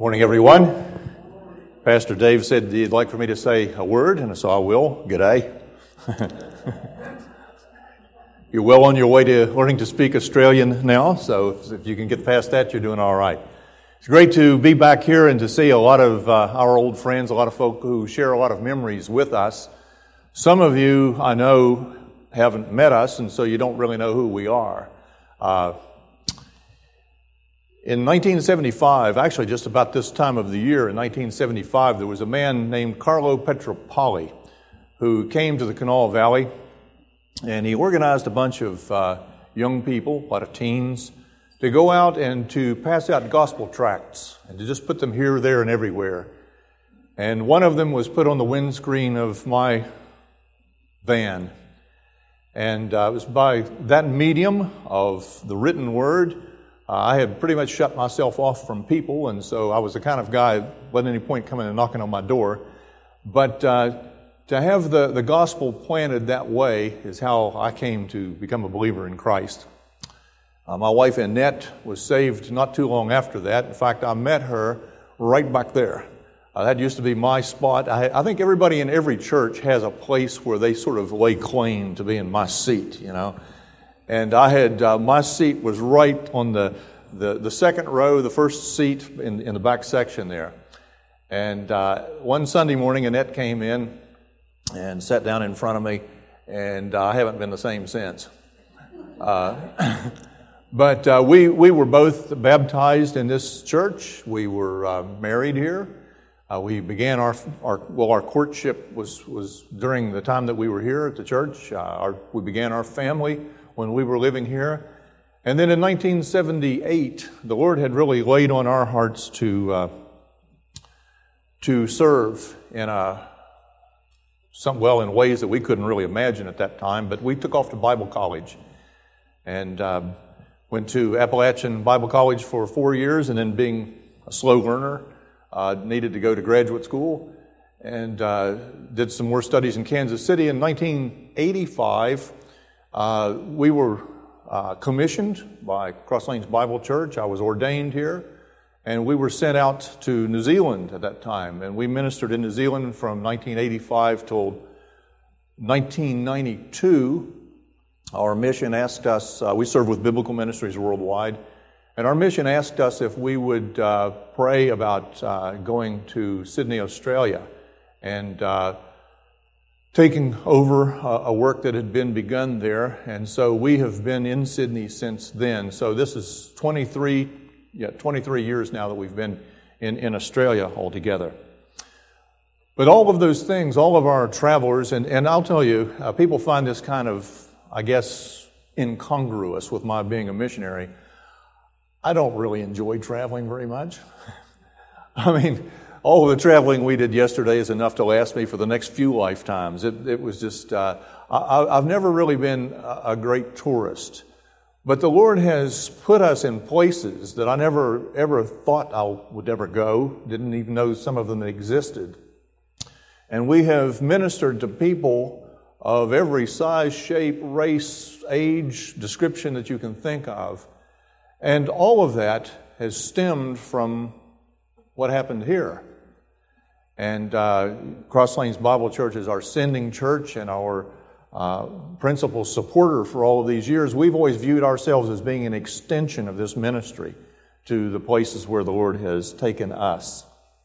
Morning, everyone. Pastor Dave said he'd like for me to say a word, and so I will. G'day. You're well on your way to learning to speak Australian now, so if you can get past that, you're doing all right. It's great to be back here and to see a lot of our old friends, a lot of folk who share a lot of memories with us. Some of you, I know, haven't met us, and so you don't really know who we are. In 1975, actually just about this time of the year, in 1975, there was a man named Carlo Petropoli who came to the Kanawha Valley, and he organized a bunch of young people, a lot of teens, to go out and to pass out gospel tracts and to just put them here, there, and everywhere. And one of them was put on the windscreen of my van. And it was by that medium of the written word. I had pretty much shut myself off from people, and so I was the kind of guy that wasn't any point coming and knocking on my door. But to have the gospel planted that way is how I came to become a believer in Christ. My wife Annette was saved not too long after that. In fact, I met her right back there. That used to be my spot. I think everybody in every church has a place where they sort of lay claim to be in my seat, you know. And I had, my seat was right on the second row, the first seat in the back section there. And one Sunday morning, Annette came in and sat down in front of me, and I haven't been the same since. But we were both baptized in this church. We were married here. We began our courtship was during the time that we were here at the church. We began our family when we were living here. And then in 1978, the Lord had really laid on our hearts to serve in ways that we couldn't really imagine at that time. But we took off to Bible college and went to Appalachian Bible College for 4 years, and then being a slow learner, needed to go to graduate school and did some more studies in Kansas City. In 1985, we were commissioned by Cross Lanes Bible Church. I was ordained here, and we were sent out to New Zealand at that time. And we ministered in New Zealand from 1985 till 1992. Our mission asked us, we serve with Biblical Ministries worldwide, and our mission asked us if we would pray about going to Sydney, Australia, and taking over a work that had been begun there. And so we have been in Sydney since then. So this is 23 years now that we've been in Australia altogether. But all of those things, all of our travelers, and I'll tell you, people find this kind of, I guess, incongruous with my being a missionary. I don't really enjoy traveling very much. I mean, all of the traveling we did yesterday is enough to last me for the next few lifetimes. It was just, I've never really been a great tourist. But the Lord has put us in places that I never ever thought I would ever go, didn't even know some of them existed. And we have ministered to people of every size, shape, race, age, description that you can think of. And all of that has stemmed from what happened here. And Cross Lanes Bible Church is our sending church and our principal supporter for all of these years. We've always viewed ourselves as being an extension of this ministry to the places where the Lord has taken us.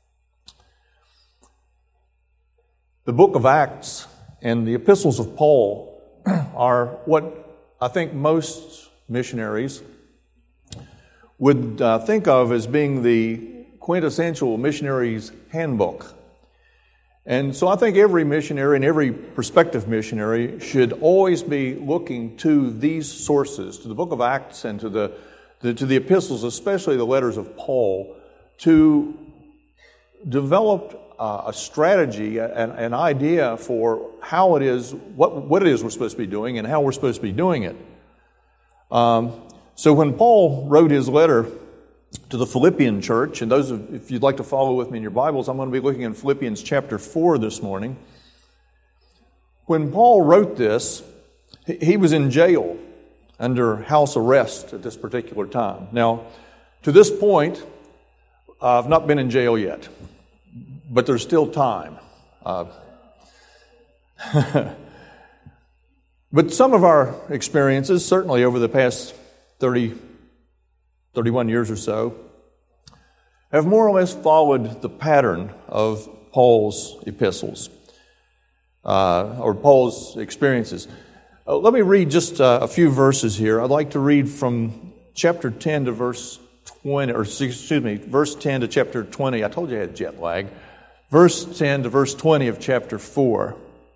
The book of Acts and the epistles of Paul are what I think most missionaries would think of as being the quintessential missionary's handbook. And so I think every missionary and every prospective missionary should always be looking to these sources, to the book of Acts and to the epistles, especially the letters of Paul, to develop a strategy, an idea for how it is, what it is we're supposed to be doing and how we're supposed to be doing it. So when Paul wrote his letter to the Philippian church, and if you'd like to follow with me in your Bibles, I'm going to be looking in Philippians chapter 4 this morning. When Paul wrote this, he was in jail under house arrest at this particular time. Now, to this point, I've not been in jail yet, but there's still time. But some of our experiences, certainly over the past 31 years or so, have more or less followed the pattern of Paul's epistles, or Paul's experiences. Let me read just a few verses here. I'd like to read from chapter 10 to verse 20, or excuse me, verse 10 to chapter 20. I told you I had jet lag. Verse 10 to verse 20 of chapter 4.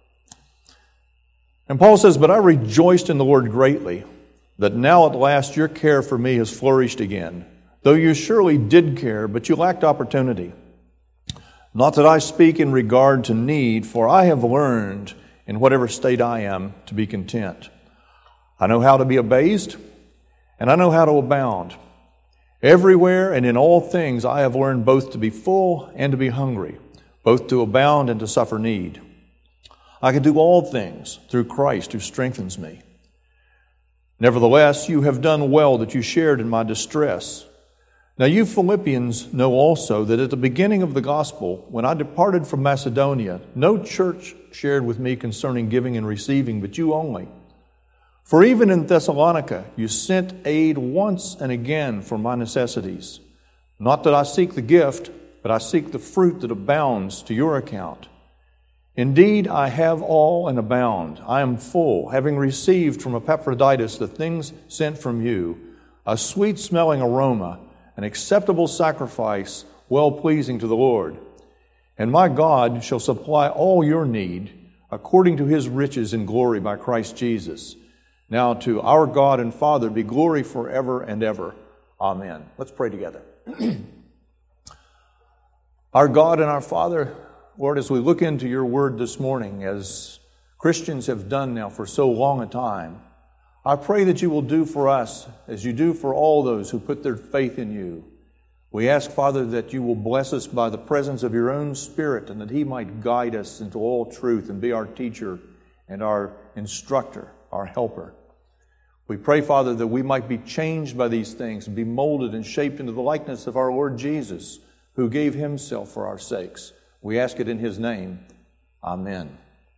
And Paul says, "But I rejoiced in the Lord greatly, that now at last your care for me has flourished again, though you surely did care, but you lacked opportunity. Not that I speak in regard to need, for I have learned in whatever state I am to be content. I know how to be abased, and I know how to abound. Everywhere and in all things I have learned both to be full and to be hungry, both to abound and to suffer need. I can do all things through Christ who strengthens me. Nevertheless, you have done well that you shared in my distress. Now you Philippians know also that at the beginning of the gospel, when I departed from Macedonia, no church shared with me concerning giving and receiving, but you only. For even in Thessalonica you sent aid once and again for my necessities. Not that I seek the gift, but I seek the fruit that abounds to your account. Indeed, I have all and abound. I am full, having received from Epaphroditus the things sent from you, a sweet-smelling aroma, an acceptable sacrifice, well-pleasing to the Lord. And my God shall supply all your need according to his riches in glory by Christ Jesus. Now to our God and Father be glory forever and ever. Amen." Let's pray together. Our God and our Father, Lord, as we look into your word this morning, as Christians have done now for so long a time, I pray that you will do for us as you do for all those who put their faith in you. We ask, Father, that you will bless us by the presence of your own Spirit, and that he might guide us into all truth and be our teacher and our instructor, our helper. We pray, Father, that we might be changed by these things and be molded and shaped into the likeness of our Lord Jesus, who gave himself for our sakes. We ask it in his name. Amen.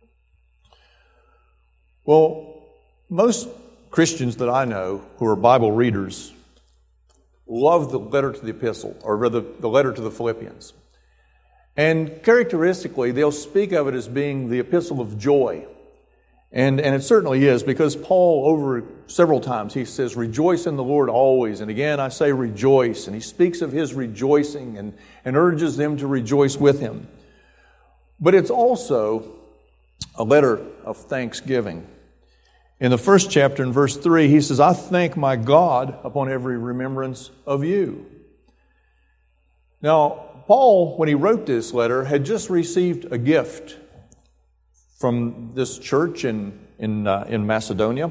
Well, most Christians that I know who are Bible readers love the letter to the epistle, or rather the letter to the Philippians. And characteristically, they'll speak of it as being the epistle of joy. And it certainly is, because Paul, over several times, he says, "Rejoice in the Lord always." And again, I say rejoice. And he speaks of his rejoicing and urges them to rejoice with him. But it's also a letter of thanksgiving. In the first chapter, in verse 3, he says, "I thank my God upon every remembrance of you." Now, Paul, when he wrote this letter, had just received a gift from this church in Macedonia.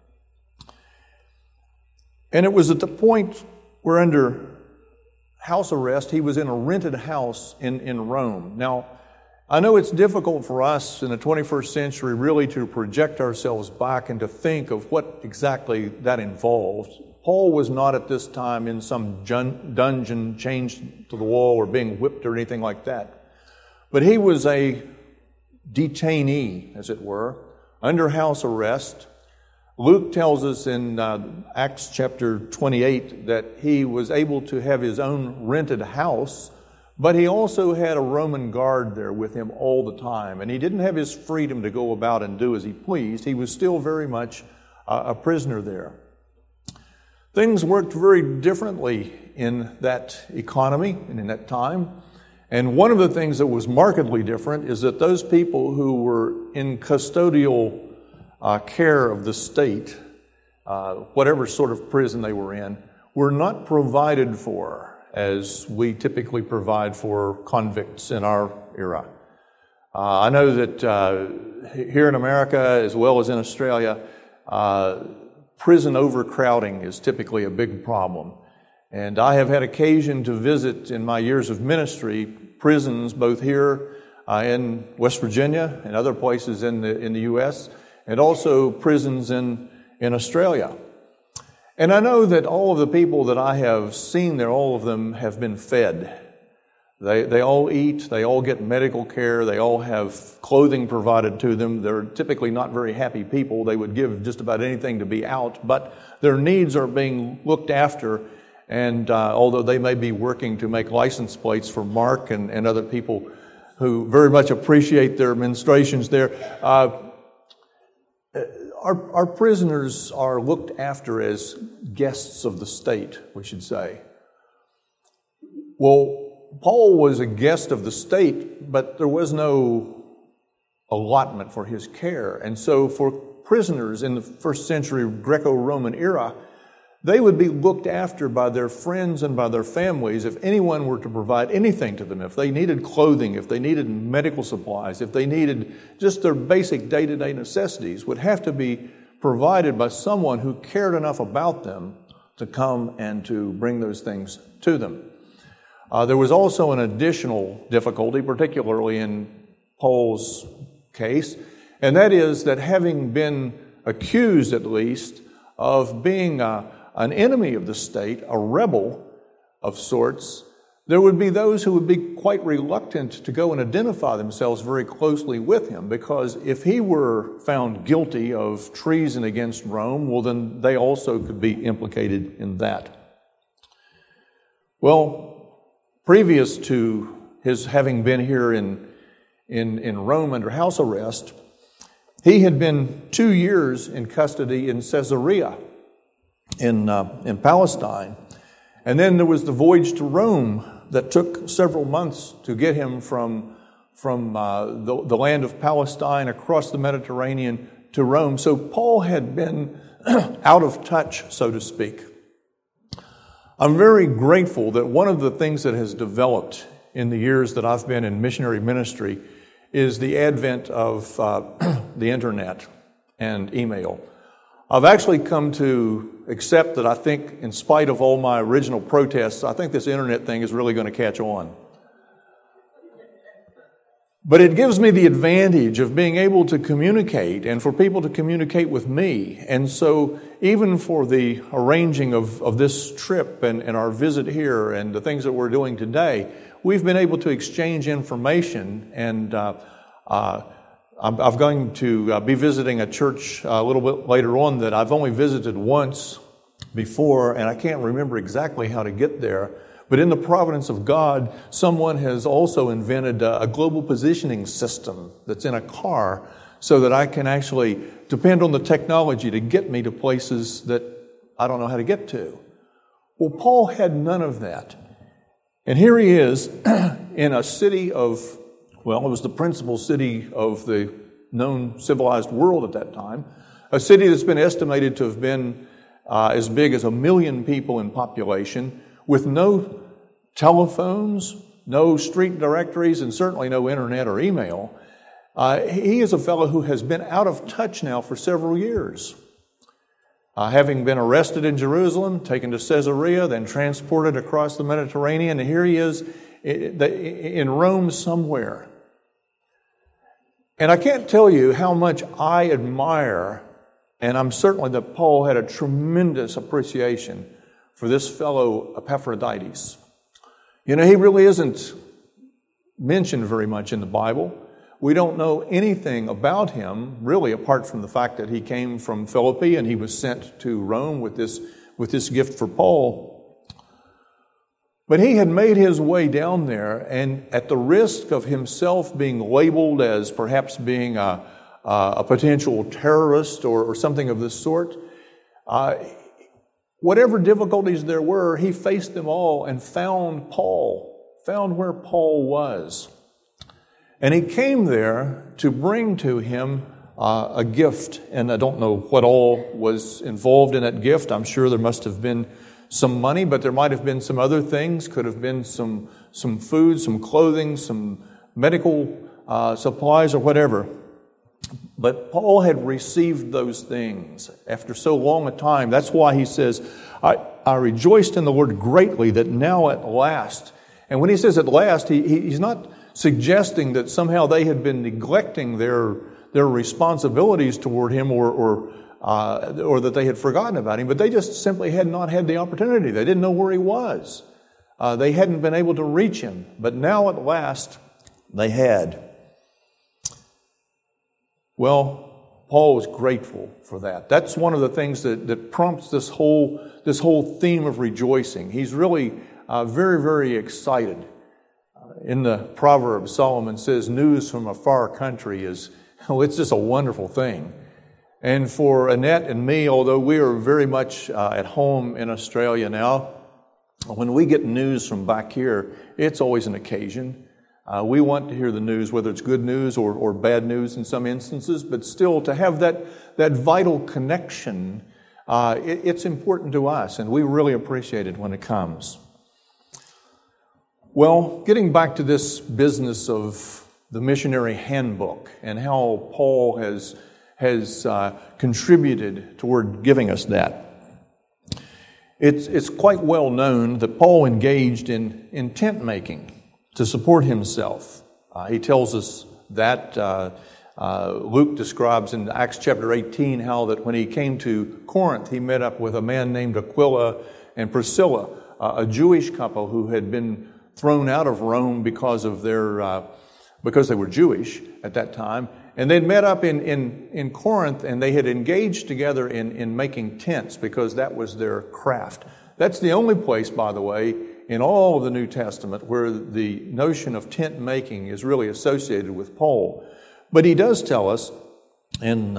And it was at the point where, under house arrest, he was in a rented house in Rome. Now, I know it's difficult for us in the 21st century really to project ourselves back and to think of what exactly that involved. Paul was not at this time in some dungeon chained to the wall or being whipped or anything like that. But he was a detainee, as it were, under house arrest. Luke tells us in Acts chapter 28 that he was able to have his own rented house, but he also had a Roman guard there with him all the time, and he didn't have his freedom to go about and do as he pleased. He was still very much a prisoner there. Things worked very differently in that economy and in that time. And one of the things that was markedly different is that those people who were in custodial care of the state, whatever sort of prison they were in, were not provided for as we typically provide for convicts in our era. I know that here in America, as well as in Australia, prison overcrowding is typically a big problem. And I have had occasion to visit in my years of ministry prisons both here in West Virginia and other places in the U.S., and also prisons in Australia. And I know that all of the people that I have seen there, all of them have been fed. They all eat, they all get medical care, they all have clothing provided to them. They're typically not very happy people. They would give just about anything to be out, but their needs are being looked after. And although they may be working to make license plates for Mark and other people who very much appreciate their ministrations there, our prisoners are looked after as guests of the state, we should say. Well, Paul was a guest of the state, but there was no allotment for his care. And so for prisoners in the first century Greco-Roman era, they would be looked after by their friends and by their families if anyone were to provide anything to them. If they needed clothing, if they needed medical supplies, if they needed just their basic day-to-day necessities, would have to be provided by someone who cared enough about them to come and to bring those things to them. There was also an additional difficulty, particularly in Paul's case, and that is that having been accused, at least, of being an enemy of the state, a rebel of sorts, there would be those who would be quite reluctant to go and identify themselves very closely with him, because if he were found guilty of treason against Rome, well, then they also could be implicated in that. Well, previous to his having been here in Rome under house arrest, he had been 2 years in custody in Caesarea in Palestine. And then there was the voyage to Rome that took several months to get him from the land of Palestine across the Mediterranean to Rome. So Paul had been out of touch, so to speak. I'm very grateful that one of the things that has developed in the years that I've been in missionary ministry is the advent of the internet and email. I've actually come to accept that I think, in spite of all my original protests, I think this internet thing is really going to catch on. But it gives me the advantage of being able to communicate and for people to communicate with me. And so even for the arranging of this trip and our visit here and the things that we're doing today, we've been able to exchange information. And I'm going to be visiting a church a little bit later on that I've only visited once before, and I can't remember exactly how to get there. But in the providence of God, someone has also invented a global positioning system that's in a car so that I can actually depend on the technology to get me to places that I don't know how to get to. Well, Paul had none of that. And here he is in a city of, well, it was the principal city of the known civilized world at that time, a city that's been estimated to have been as big as 1 million people in population, with no telephones, no street directories, and certainly no internet or email. He is a fellow who has been out of touch now for several years. Having been arrested in Jerusalem, taken to Caesarea, then transported across the Mediterranean, and here he is in Rome somewhere. And I can't tell you how much I admire, and I'm certainly that Paul had a tremendous appreciation for this fellow Epaphroditus. You know, he really isn't mentioned very much in the Bible. We don't know anything about him, really, apart from the fact that he came from Philippi and he was sent to Rome with this gift for Paul. But he had made his way down there, and at the risk of himself being labeled as perhaps being a potential terrorist or something of this sort, whatever difficulties there were, he faced them all and found where Paul was. And he came there to bring to him a gift. And I don't know what all was involved in that gift. I'm sure there must have been some money, but there might have been some other things. Could have been some food, some clothing, some medical supplies or whatever. But Paul had received those things after so long a time. That's why he says, I rejoiced in the Lord greatly that now at last. And when he says at last, he's not suggesting that somehow they had been neglecting their responsibilities toward him or that they had forgotten about him, but they just simply had not had the opportunity. They didn't know where he was. They hadn't been able to reach him, but now at last they had. Well, Paul was grateful for that. That's one of the things that prompts this whole theme of rejoicing. He's really very, very excited. In the Proverbs, Solomon says, news from a far country is, it's just a wonderful thing. And for Annette and me, although we are very much at home in Australia now, when we get news from back here, it's always an occasion. We want to hear the news, whether it's good news or bad news in some instances, but still to have that vital connection, it's important to us, and we really appreciate it when it comes. Well, getting back to this business of the missionary handbook and how Paul has contributed toward giving us that. It's quite well known that Paul engaged in tent making to support himself. He tells us that Luke describes in Acts chapter 18 how that when he came to Corinth, he met up with a man named Aquila and Priscilla, a Jewish couple who had been thrown out of Rome because they were Jewish at that time. And they'd met up in Corinth, and they had engaged together in making tents because that was their craft. That's the only place, by the way, in all of the New Testament where the notion of tent making is really associated with Paul. But he does tell us in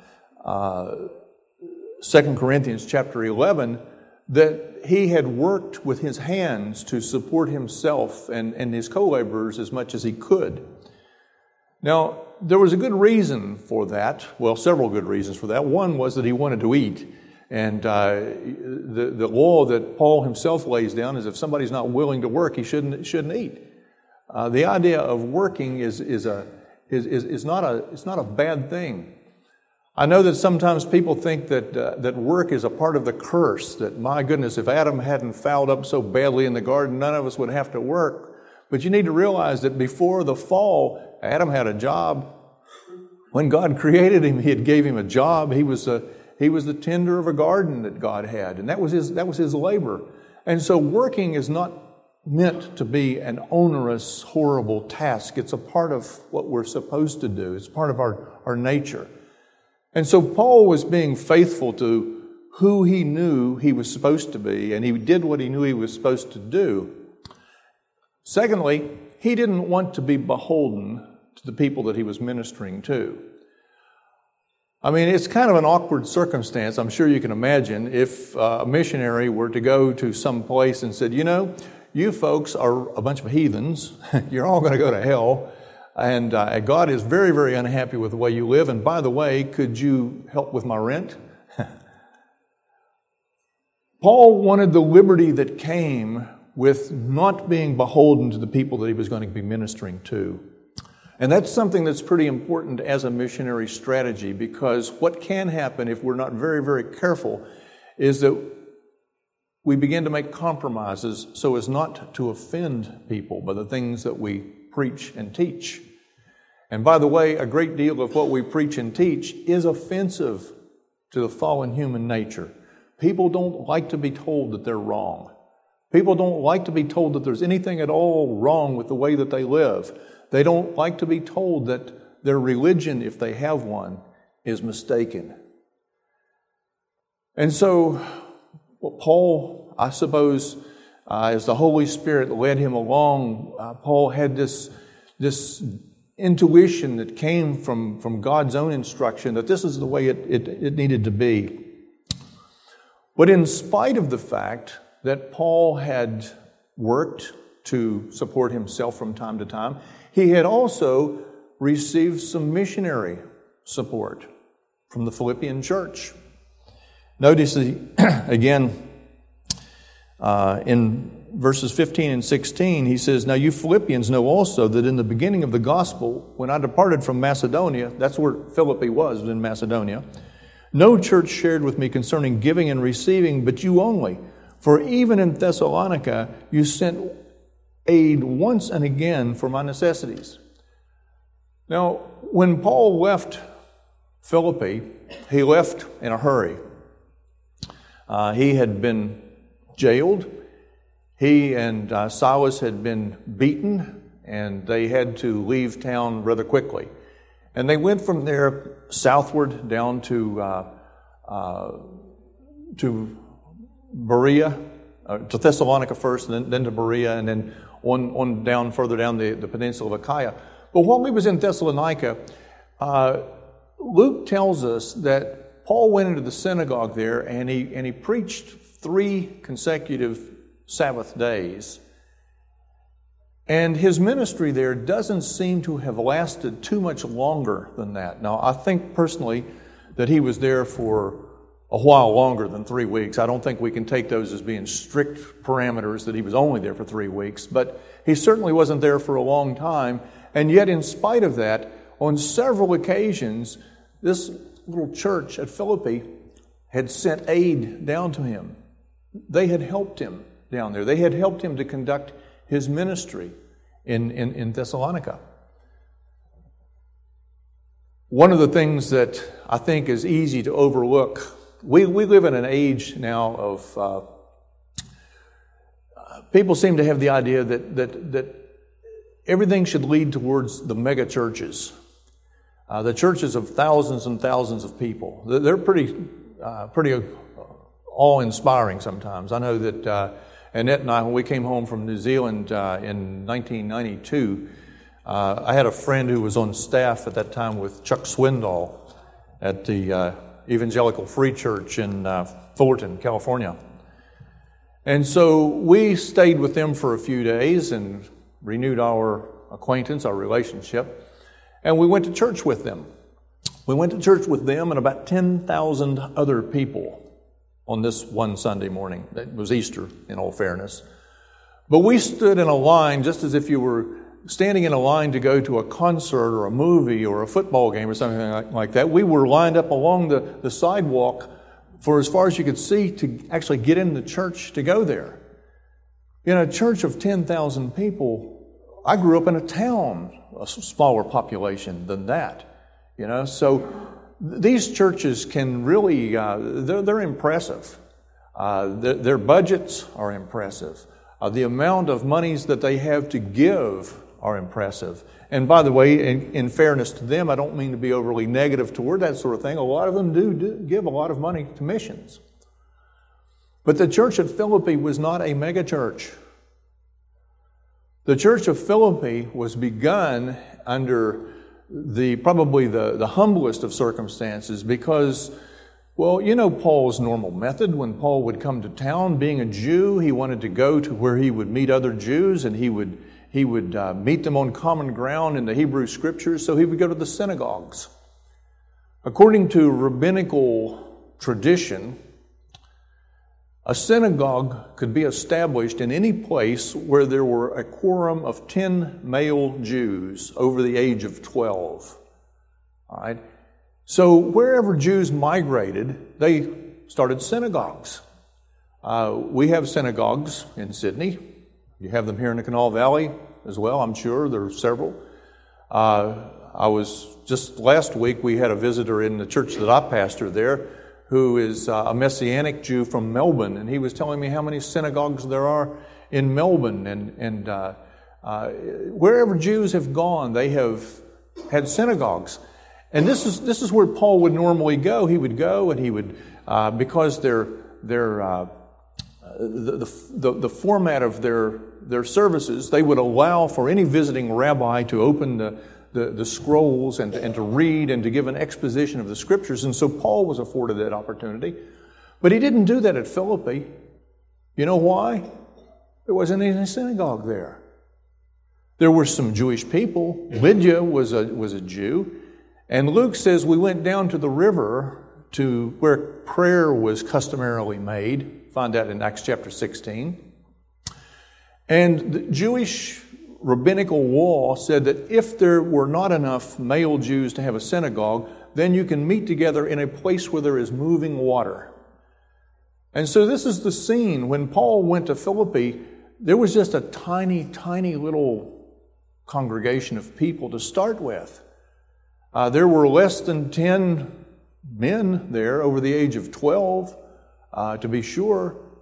2 Corinthians chapter 11 that he had worked with his hands to support himself and his co-laborers as much as he could. Now, there was a good reason for that. Well, several good reasons for that. One was that he wanted to eat. And the law that Paul himself lays down is if somebody's not willing to work, he shouldn't eat. The idea of working is not a bad thing. I know that sometimes people think that work is a part of the curse. That, my goodness, if Adam hadn't fouled up so badly in the garden, none of us would have to work. But you need to realize that before the fall, Adam had a job. When God created him, He gave him a job. He was the tender of a garden that God had, and that was his labor. And so working is not meant to be an onerous, horrible task. It's a part of what we're supposed to do. It's part of our nature. And so Paul was being faithful to who he knew he was supposed to be, and he did what he knew he was supposed to do. Secondly, he didn't want to be beholden to the people that he was ministering to. I mean, it's kind of an awkward circumstance, I'm sure you can imagine, if a missionary were to go to some place and said, you folks are a bunch of heathens, you're all going to go to hell, and God is very, very unhappy with the way you live, and by the way, could you help with my rent? Paul wanted the liberty that came with not being beholden to the people that he was going to be ministering to. And that's something that's pretty important as a missionary strategy, because what can happen if we're not very, very careful is that we begin to make compromises so as not to offend people by the things that we preach and teach. And by the way, a great deal of what we preach and teach is offensive to the fallen human nature. People don't like to be told that they're wrong. People don't like to be told that there's anything at all wrong with the way that they live. They don't like to be told that their religion, if they have one, is mistaken. And so, Paul, I suppose, as the Holy Spirit led him along, Paul had this intuition that came from God's own instruction that this is the way it needed to be. But in spite of the fact that Paul had worked to support himself from time to time, he had also received some missionary support from the Philippian church. Notice again in verses 15 and 16, he says, "Now you Philippians know also that in the beginning of the gospel, when I departed from Macedonia," that's where Philippi was in Macedonia, "no church shared with me concerning giving and receiving, but you only. For even in Thessalonica you sent aid once and again for my necessities." Now, when Paul left Philippi, he left in a hurry. He had been jailed. He and Silas had been beaten, and they had to leave town rather quickly. And they went from there southward down to Berea, to Thessalonica first, and then to Berea, and then on down further down the peninsula of Achaia. But while he was in Thessalonica, Luke tells us that Paul went into the synagogue there, and he preached 3 consecutive Sabbath days. And his ministry there doesn't seem to have lasted too much longer than that. Now, I think personally that he was there for a while longer than 3 weeks. I don't think we can take those as being strict parameters that he was only there for 3 weeks, but he certainly wasn't there for a long time. And yet, in spite of that, on several occasions, this little church at Philippi had sent aid down to him. They had helped him down there. They had helped him to conduct his ministry in Thessalonica. One of the things that I think is easy to overlook, we live in an age now of people seem to have the idea that everything should lead towards the mega churches, the churches of thousands and thousands of people. They're pretty awe-inspiring sometimes. I know that Annette and I, when we came home from New Zealand in 1992, I had a friend who was on staff at that time with Chuck Swindoll at the Evangelical Free Church in Fullerton, California. And so we stayed with them for a few days and renewed our acquaintance, our relationship, and we went to church with them. We went to church with them and about 10,000 other people on this one Sunday morning. It was Easter, in all fairness. But we stood in a line just as if you were standing in a line to go to a concert or a movie or a football game or something like that. We were lined up along the sidewalk for as far as you could see to actually get in the church to go there. In a church of 10,000 people, I grew up in a town, a smaller population than that. So these churches can really, they're impressive. Their budgets are impressive. The amount of monies that they have to give are impressive. And by the way, in fairness to them, I don't mean to be overly negative toward that sort of thing. A lot of them do give a lot of money to missions. But the church at Philippi was not a megachurch. The church of Philippi was begun under probably the humblest of circumstances because, well, Paul's normal method. When Paul would come to town, being a Jew, he wanted to go to where he would meet other Jews, and he would meet them on common ground in the Hebrew Scriptures, so he would go to the synagogues. According to rabbinical tradition, a synagogue could be established in any place where there were a quorum of 10 male Jews over the age of 12. All right? So wherever Jews migrated, they started synagogues. We have synagogues in Sydney. You have them here in the Kanawha Valley as well, I'm sure. There are several. Just last week, we had a visitor in the church that I pastor there who is a Messianic Jew from Melbourne, and he was telling me how many synagogues there are in Melbourne. And wherever Jews have gone, they have had synagogues. And this is where Paul would normally go. He would go, and he would because the format of their services, they would allow for any visiting rabbi to open the scrolls and to read and to give an exposition of the Scriptures. And so Paul was afforded that opportunity. But he didn't do that at Philippi. You know why? There wasn't any synagogue there. There were some Jewish people. Lydia was a Jew. And Luke says we went down to the river to where prayer was customarily made. Find that in Acts chapter 16. And the Jewish rabbinical law said that if there were not enough male Jews to have a synagogue, then you can meet together in a place where there is moving water. And so this is the scene. When Paul went to Philippi, there was just a tiny, tiny little congregation of people to start with. There were less than 10 men there over the age of 12, to be sure.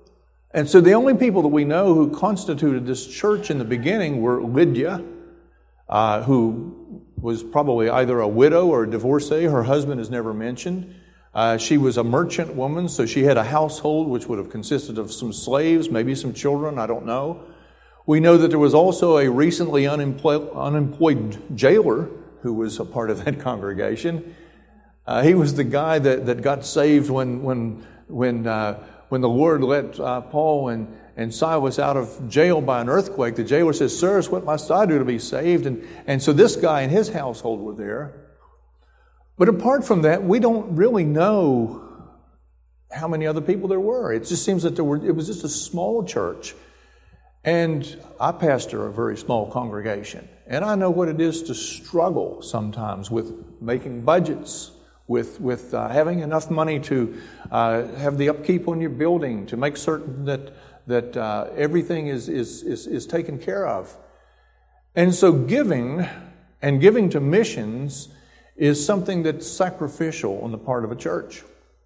And so the only people that we know who constituted this church in the beginning were Lydia, who was probably either a widow or a divorcee. Her husband is never mentioned. She was a merchant woman, so she had a household which would have consisted of some slaves, maybe some children, I don't know. We know that there was also a recently unemployed jailer who was a part of that congregation. He was the guy that got saved when the Lord let Paul and Silas out of jail by an earthquake. The jailer says, "Sirs, what must I do to be saved?" And so this guy and his household were there. But apart from that, we don't really know how many other people there were. It just seems that it was just a small church. And I pastor a very small congregation. And I know what it is to struggle sometimes with making budgets, with having enough money to have the upkeep on your building, to make certain that everything is taken care of. And so giving to missions is something that's sacrificial on the part of a church.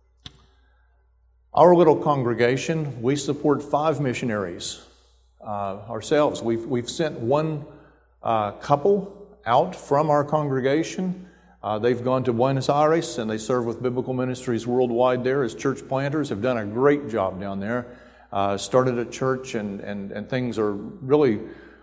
Our little congregation, we support 5 missionaries ourselves. We've sent one couple out from our congregation. They've gone to Buenos Aires and they serve with Biblical Ministries Worldwide there as church planters. Have done a great job down there. Started a church and things are really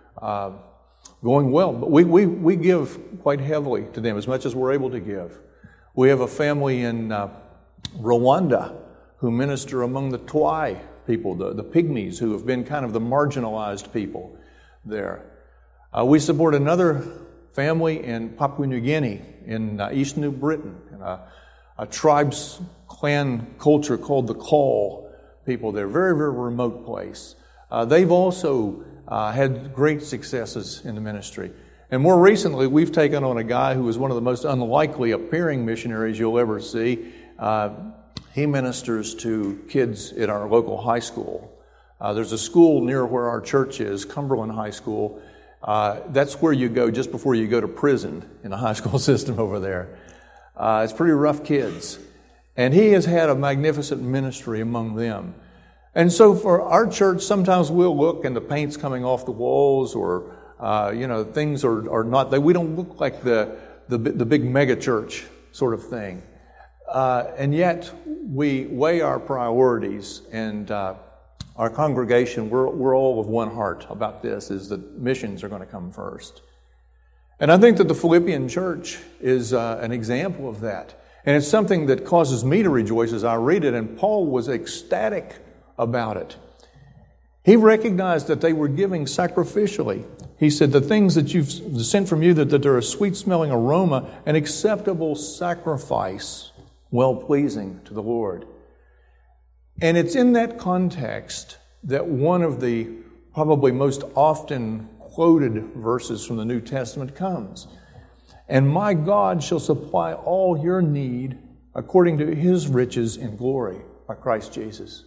going well. But we give quite heavily to them, as much as we're able to give. We have a family in Rwanda who minister among the Twi people, the pygmies, who have been kind of the marginalized people there. We support another family in Papua New Guinea, in East New Britain, in a tribes clan culture called the Call people there. Very, very remote place. They've also had great successes in the ministry. And more recently, we've taken on a guy who is one of the most unlikely appearing missionaries you'll ever see. He ministers to kids at our local high school. There's a school near where our church is, Cumberland High School. That's where you go just before you go to prison in the high school system over there. It's pretty rough kids. And he has had a magnificent ministry among them. And so for our church, sometimes we'll look and the paint's coming off the walls, or things are not. We don't look like the big mega church sort of thing. And yet we weigh our priorities, and our congregation, we're all of one heart about this, is that missions are going to come first. And I think that the Philippian church is an example of that. And it's something that causes me to rejoice as I read it, and Paul was ecstatic about it. He recognized that they were giving sacrificially. He said, the things that you've sent from you, that they're a sweet-smelling aroma, an acceptable sacrifice, well-pleasing to the Lord. And it's in that context that one of the probably most often quoted verses from the New Testament comes. And my God shall supply all your need according to His riches in glory by Christ Jesus.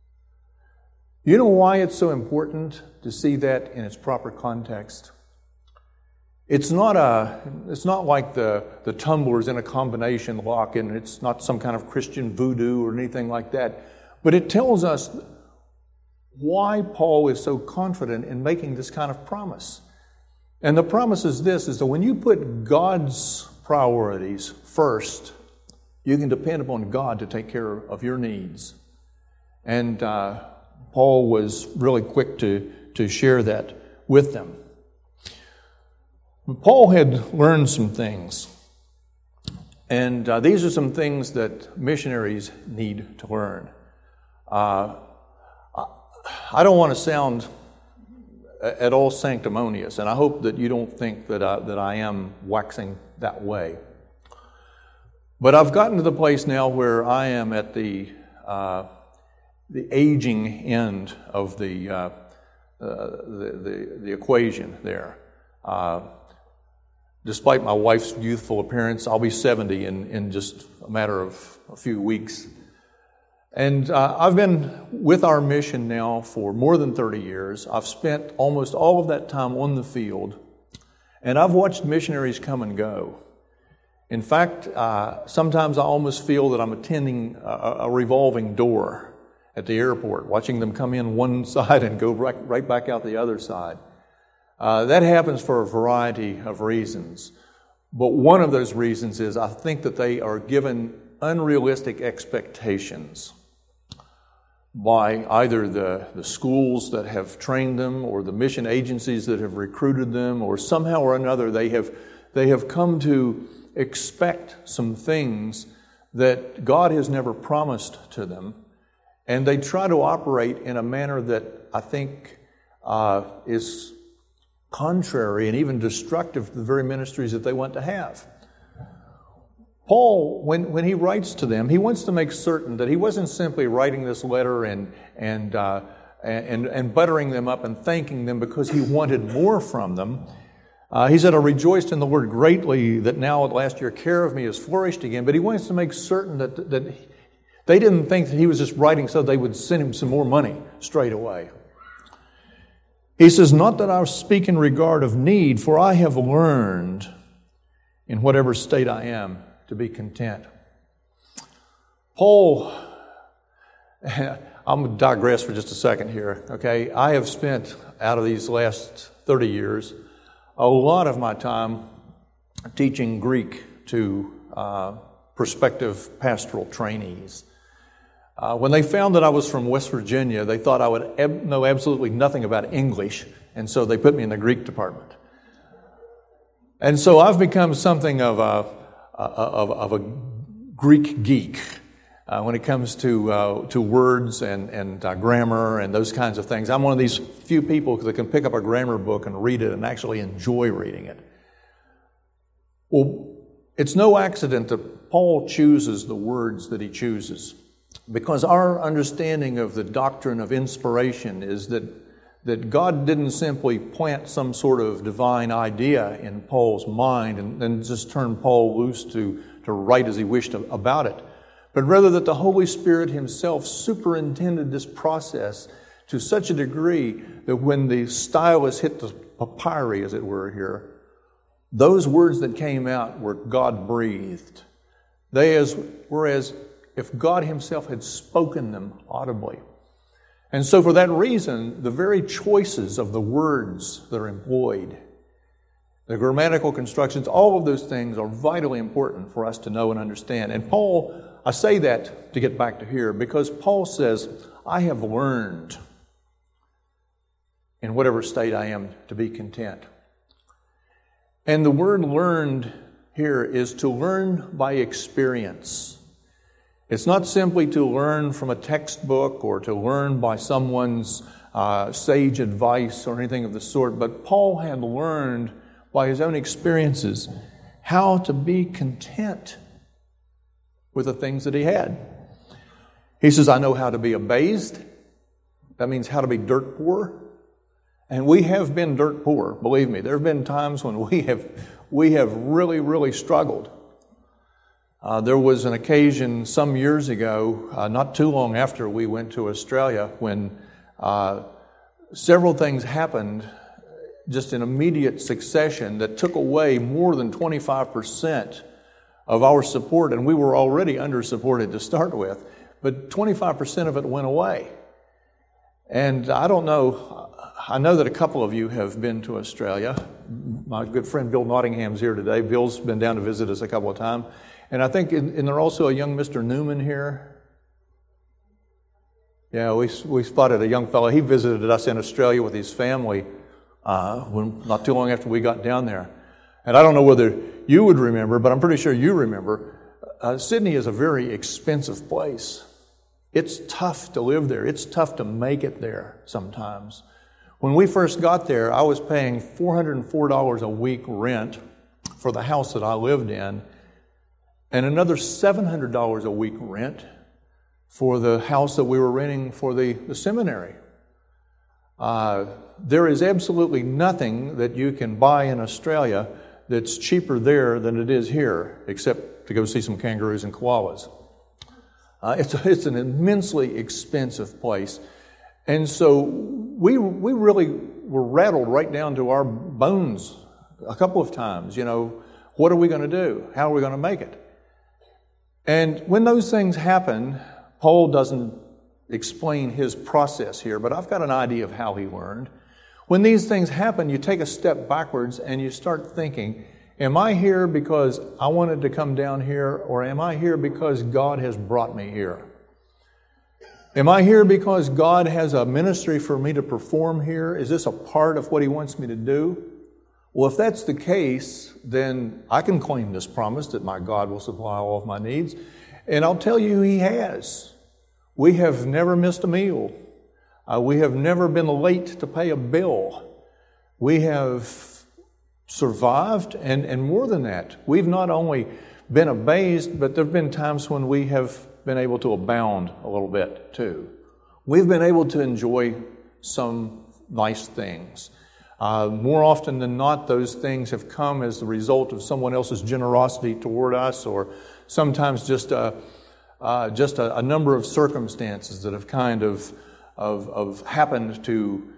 You know why it's so important to see that in its proper context? It's not like the tumblers in a combination lock, and it's not some kind of Christian voodoo or anything like that. But it tells us why Paul is so confident in making this kind of promise. And the promise is this, is that when you put God's priorities first, you can depend upon God to take care of your needs. And Paul was really quick to share that with them. Paul had learned some things. And these are some things that missionaries need to learn. I don't want to sound at all sanctimonious, and I hope that you don't think that I am waxing that way. But I've gotten to the place now where I am at the aging end of the equation there. Despite my wife's youthful appearance, I'll be 70 in just a matter of a few weeks. And I've been with our mission now for more than 30 years. I've spent almost all of that time on the field, and I've watched missionaries come and go. In fact, sometimes I almost feel that I'm attending a revolving door at the airport, watching them come in one side and go right back out the other side. That happens for a variety of reasons. But one of those reasons is I think that they are given unrealistic expectations by either the schools that have trained them or the mission agencies that have recruited them, or somehow or another they have come to expect some things that God has never promised to them, and they try to operate in a manner that I think is contrary and even destructive to the very ministries that they want to have. Paul, when he writes to them, he wants to make certain that he wasn't simply writing this letter and buttering them up and thanking them because he wanted more from them. He said, I rejoiced in the Lord greatly that now at last your care of me has flourished again. But he wants to make certain that they didn't think that he was just writing so they would send him some more money straight away. He says, not that I speak in regard of need, for I have learned in whatever state I am to be content. Paul, I'm going to digress for just a second here, okay? I have spent, out of these last 30 years, a lot of my time teaching Greek to prospective pastoral trainees. When they found that I was from West Virginia, they thought I would know absolutely nothing about English, and so they put me in the Greek department. And so I've become something of a Greek geek when it comes to words and grammar and those kinds of things. I'm one of these few people that can pick up a grammar book and read it and actually enjoy reading it. Well, it's no accident that Paul chooses the words that he chooses, because our understanding of the doctrine of inspiration is that God didn't simply plant some sort of divine idea in Paul's mind and then just turn Paul loose to write as he wished about it, but rather that the Holy Spirit himself superintended this process to such a degree that when the stylus hit the papyri, as it were here, those words that came out were God-breathed. They were as if God himself had spoken them audibly. And so for that reason, the very choices of the words that are employed, the grammatical constructions, all of those things are vitally important for us to know and understand. And Paul, I say that to get back to here, because Paul says, I have learned in whatever state I am to be content. And the word learned here is to learn by experience. It's not simply to learn from a textbook or to learn by someone's sage advice or anything of the sort, but Paul had learned by his own experiences how to be content with the things that he had. He says, I know how to be abased. That means how to be dirt poor. And we have been dirt poor, believe me. There have been times when we have really, really struggled. There was an occasion some years ago, not too long after we went to Australia, when several things happened just in immediate succession that took away more than 25% of our support, and we were already under-supported to start with, but 25% of it went away. And I don't know, I know that a couple of you have been to Australia. My good friend Bill Nottingham's here today. Bill's been down to visit us a couple of times. And I think, and there's also a young Mr. Newman here. Yeah, we spotted a young fellow. He visited us in Australia with his family not too long after we got down there. And I don't know whether you would remember, but I'm pretty sure you remember, Sydney is a very expensive place. It's tough to live there. It's tough to make it there sometimes. When we first got there, I was paying $404 a week rent for the house that I lived in, and another $700 a week rent for the house that we were renting for the seminary. There is absolutely nothing that you can buy in Australia that's cheaper there than it is here, except to go see some kangaroos and koalas. It's an immensely expensive place. And so we really were rattled right down to our bones a couple of times. You know, what are we going to do? How are we going to make it? And when those things happen, Paul doesn't explain his process here, but I've got an idea of how he learned. When these things happen, you take a step backwards and you start thinking, am I here because I wanted to come down here, or am I here because God has brought me here? Am I here because God has a ministry for me to perform here? Is this a part of what He wants me to do? Well, if that's the case, then I can claim this promise that my God will supply all of my needs. And I'll tell you, He has. We have never missed a meal. We have never been late to pay a bill. We have survived, and more than that, we've not only been amazed, but there have been times when we have been able to abound a little bit too. We've been able to enjoy some nice things. More often than not, those things have come as the result of someone else's generosity toward us, or sometimes just a number of circumstances that have kind of happened to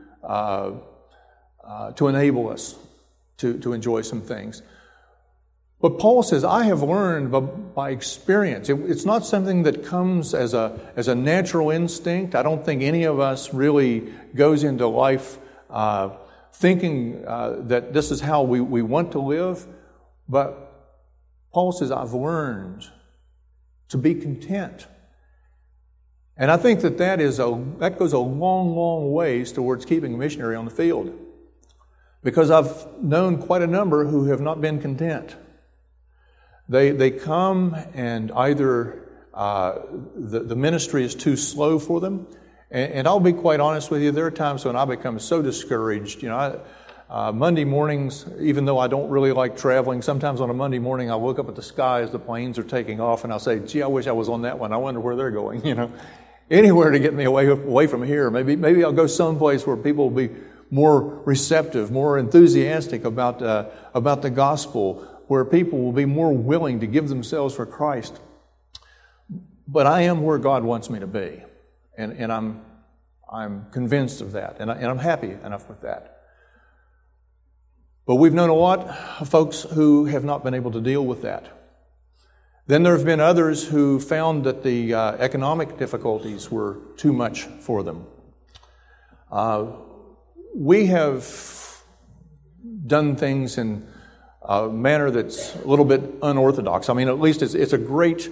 enable us to enjoy some things. But Paul says, I have learned by experience. It's not something that comes as a natural instinct. I don't think any of us really goes into life thinking that this is how we want to live. But Paul says, I've learned to be content. And I think that goes a long, long ways towards keeping a missionary on the field. Because I've known quite a number who have not been content. They come and either the ministry is too slow for them, and I'll be quite honest with you, there are times when I become so discouraged. Monday mornings, even though I don't really like traveling, sometimes on a Monday morning I'll look up at the sky as the planes are taking off, and I'll say, gee, I wish I was on that one. I wonder where they're going, Anywhere to get me away from here. Maybe I'll go someplace where people will be more receptive, more enthusiastic about the gospel, where people will be more willing to give themselves for Christ. But I am where God wants me to be, and I'm convinced of that, and I'm happy enough with that. But we've known a lot of folks who have not been able to deal with that. Then there have been others who found that the economic difficulties were too much for them. We have done things in a manner that's a little bit unorthodox. I mean, at least it's a great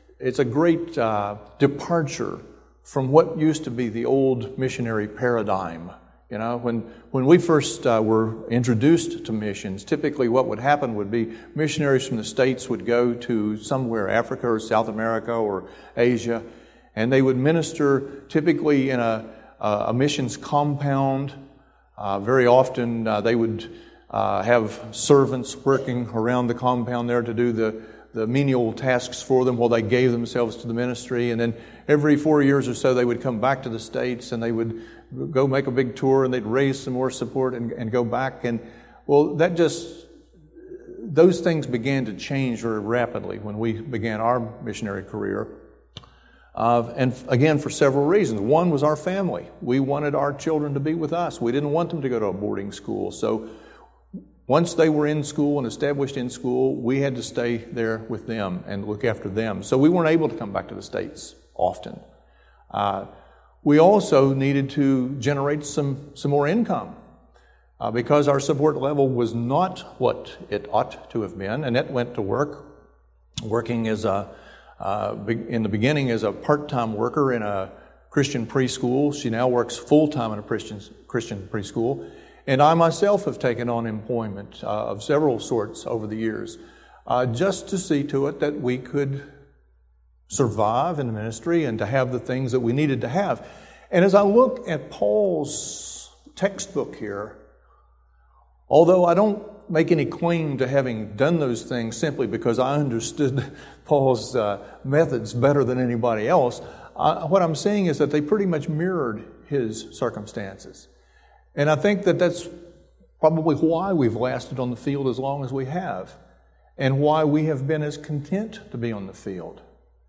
departure from what used to be the old missionary paradigm. When we first were introduced to missions, typically what would happen would be missionaries from the States would go to somewhere, Africa or South America or Asia, and they would minister typically in a missions compound. Very often they would have servants working around the compound there to do the menial tasks for them while they gave themselves to the ministry. And then every 4 years or so they would come back to the States and they would go make a big tour and they'd raise some more support and go back. And well, those things began to change very rapidly when we began our missionary career. And again, for several reasons. One was our family. We wanted our children to be with us. We didn't want them to go to a boarding school. So once they were in school and established in school, we had to stay there with them and look after them. So we weren't able to come back to the States often. We also needed to generate some more income because our support level was not what it ought to have been. Annette went to work, working as in the beginning as a part-time worker in a Christian preschool. She now works full-time in a Christian preschool. And I myself have taken on employment of several sorts over the years, just to see to it that we could survive in the ministry and to have the things that we needed to have. And as I look at Paul's textbook here, although I don't make any claim to having done those things simply because I understood Paul's methods better than anybody else, what I'm seeing is that they pretty much mirrored his circumstances. And I think that that's probably why we've lasted on the field as long as we have, and why we have been as content to be on the field.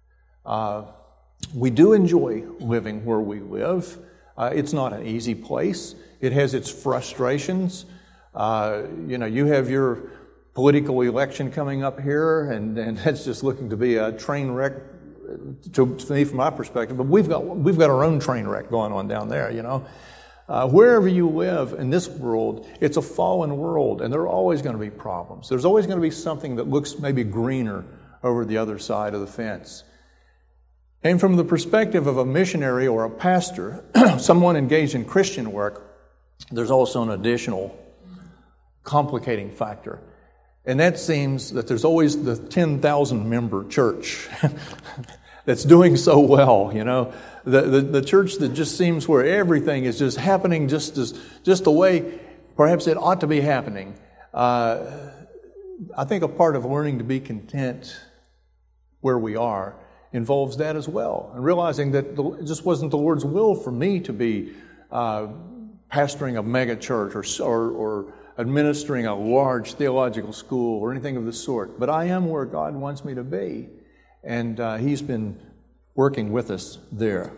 We do enjoy living where we live. It's not an easy place. It has its frustrations. You have your political election coming up here, and that's just looking to be a train wreck to me from my perspective, but we've got our own train wreck going on down there, you know. Wherever you live in this world, it's a fallen world, and there are always going to be problems. There's always going to be something that looks maybe greener over the other side of the fence. And from the perspective of a missionary or a pastor, someone engaged in Christian work, there's also an additional complicating factor. And that seems that there's always the 10,000 member church that's doing so well, you know. The church that just seems where everything is just happening just the way perhaps it ought to be happening. I think a part of learning to be content where we are involves that as well. And realizing that it just wasn't the Lord's will for me to be pastoring a mega church or administering a large theological school or anything of the sort. But I am where God wants me to be. And He's been working with us there.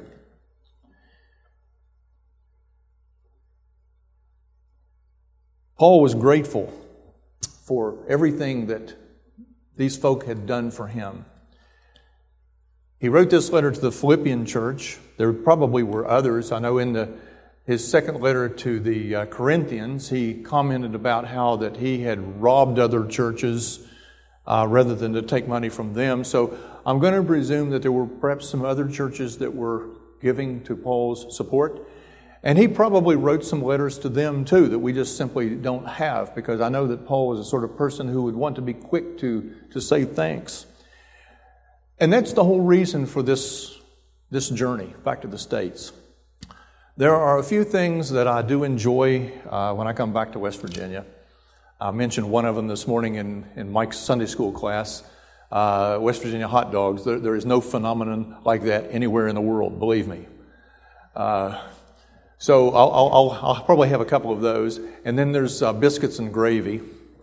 Paul was grateful for everything that these folk had done for him. He wrote this letter to the Philippian church. There probably were others. I know in his second letter to the Corinthians, he commented about how that he had robbed other churches rather than to take money from them. So I'm going to presume that there were perhaps some other churches that were giving to Paul's support. And he probably wrote some letters to them too that we just simply don't have, because I know that Paul was a sort of person who would want to be quick to say thanks. And that's the whole reason for this journey back to the States. There are a few things that I do enjoy when I come back to West Virginia. I mentioned one of them this morning in Mike's Sunday school class. West Virginia hot dogs. There is no phenomenon like that anywhere in the world, believe me. So I'll probably have a couple of those. And then there's biscuits and gravy.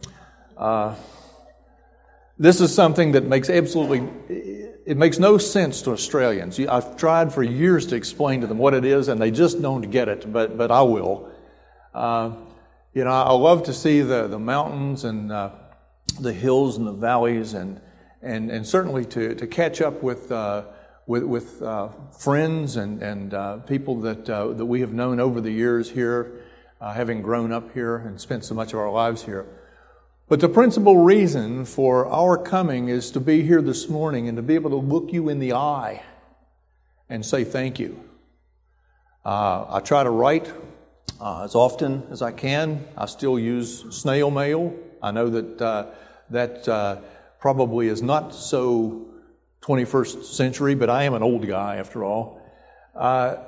This is something that makes it makes no sense to Australians. I've tried for years to explain to them what it is, and they just don't get it, but I will. You know, I love to see the mountains and the hills and the valleys, and certainly to catch up with friends and people that we have known over the years here, having grown up here and spent so much of our lives here. But the principal reason for our coming is to be here this morning and to be able to look you in the eye and say thank you. I try to write as often as I can. I still use snail mail. I know that probably is not so 21st century, but I am an old guy after all. I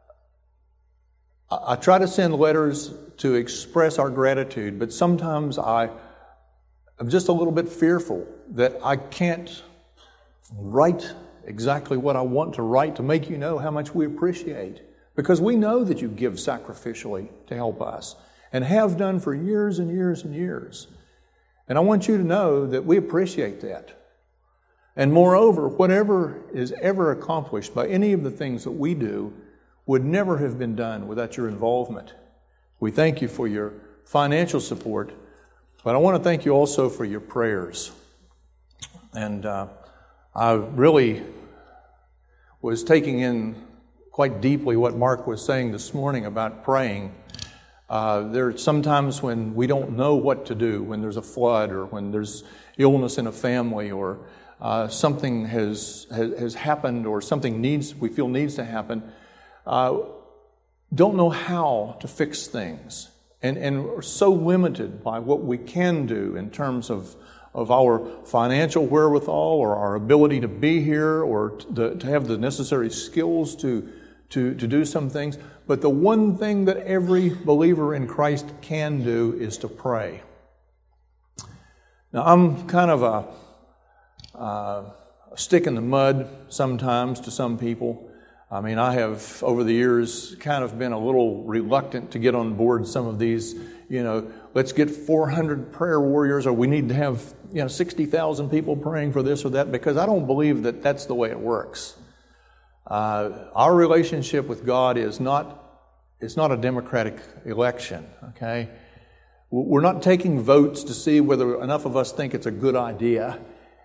try to send letters to express our gratitude, but sometimes I'm just a little bit fearful that I can't write exactly what I want to write to make you know how much we appreciate. Because we know that you give sacrificially to help us and have done for years and years and years. And I want you to know that we appreciate that. And moreover, whatever is ever accomplished by any of the things that we do would never have been done without your involvement. We thank you for your financial support, but I want to thank you also for your prayers. And I really was taking in quite deeply what Mark was saying this morning about praying. There are some times when we don't know what to do, when there's a flood or when there's illness in a family or something has happened or something we feel needs to happen. Don't know how to fix things. And are so limited by what we can do in terms of our financial wherewithal or our ability to be here or to have the necessary skills to do some things. But the one thing that every believer in Christ can do is to pray. Now, I'm kind of a stick in the mud sometimes to some people. I mean, I have, over the years, kind of been a little reluctant to get on board some of these, let's get 400 prayer warriors, or we need to have, 60,000 people praying for this or that, because I don't believe that that's the way it works. Our relationship with God it's not a democratic election, okay? We're not taking votes to see whether enough of us think it's a good idea.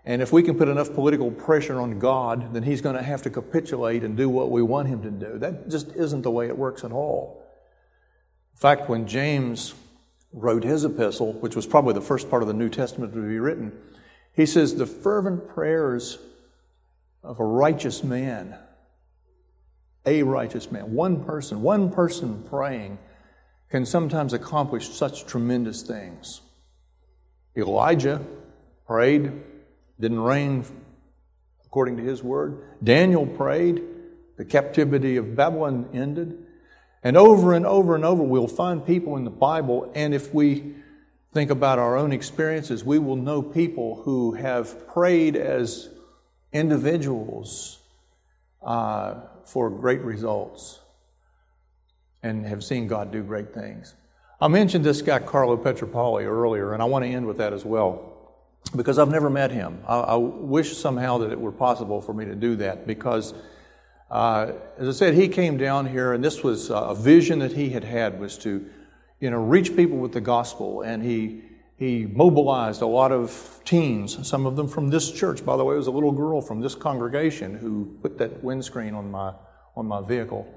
And if we can put enough political pressure on God, then He's going to have to capitulate and do what we want Him to do. That just isn't the way it works at all. In fact, when James wrote his epistle, which was probably the first part of the New Testament to be written, he says, the fervent prayers of a righteous man, one person praying can sometimes accomplish such tremendous things. Elijah prayed, didn't rain according to his word. Daniel prayed, the captivity of Babylon ended. And over and over and over, we'll find people in the Bible, and if we think about our own experiences, we will know people who have prayed as individuals for great results and have seen God do great things. I mentioned this guy, Carlo Petropoli, earlier, and I want to end with that as well, because I've never met him. I wish somehow that it were possible for me to do that, because as I said, he came down here, and this was a vision that he had was to, reach people with the gospel. And he mobilized a lot of teens, some of them from this church. By the way, it was a little girl from this congregation who put that windscreen on my vehicle.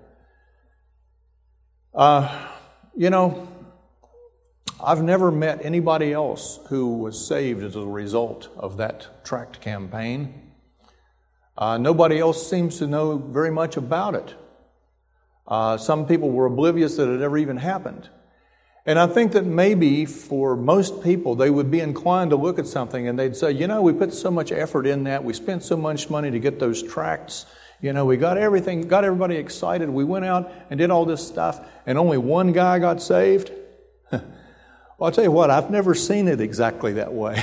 I've never met anybody else who was saved as a result of that tract campaign. Nobody else seems to know very much about it. Some people were oblivious that it ever even happened. And I think that maybe for most people, they would be inclined to look at something and they'd say, we put so much effort in that. We spent so much money to get those tracts. We got everything, got everybody excited. We went out and did all this stuff, and only one guy got saved. Well, I'll tell you what, I've never seen it exactly that way.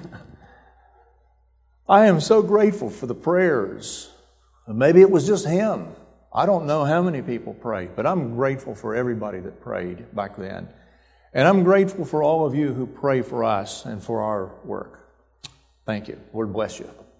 I am so grateful for the prayers. Maybe it was just him. I don't know how many people prayed, but I'm grateful for everybody that prayed back then. And I'm grateful for all of you who pray for us and for our work. Thank you. Lord bless you.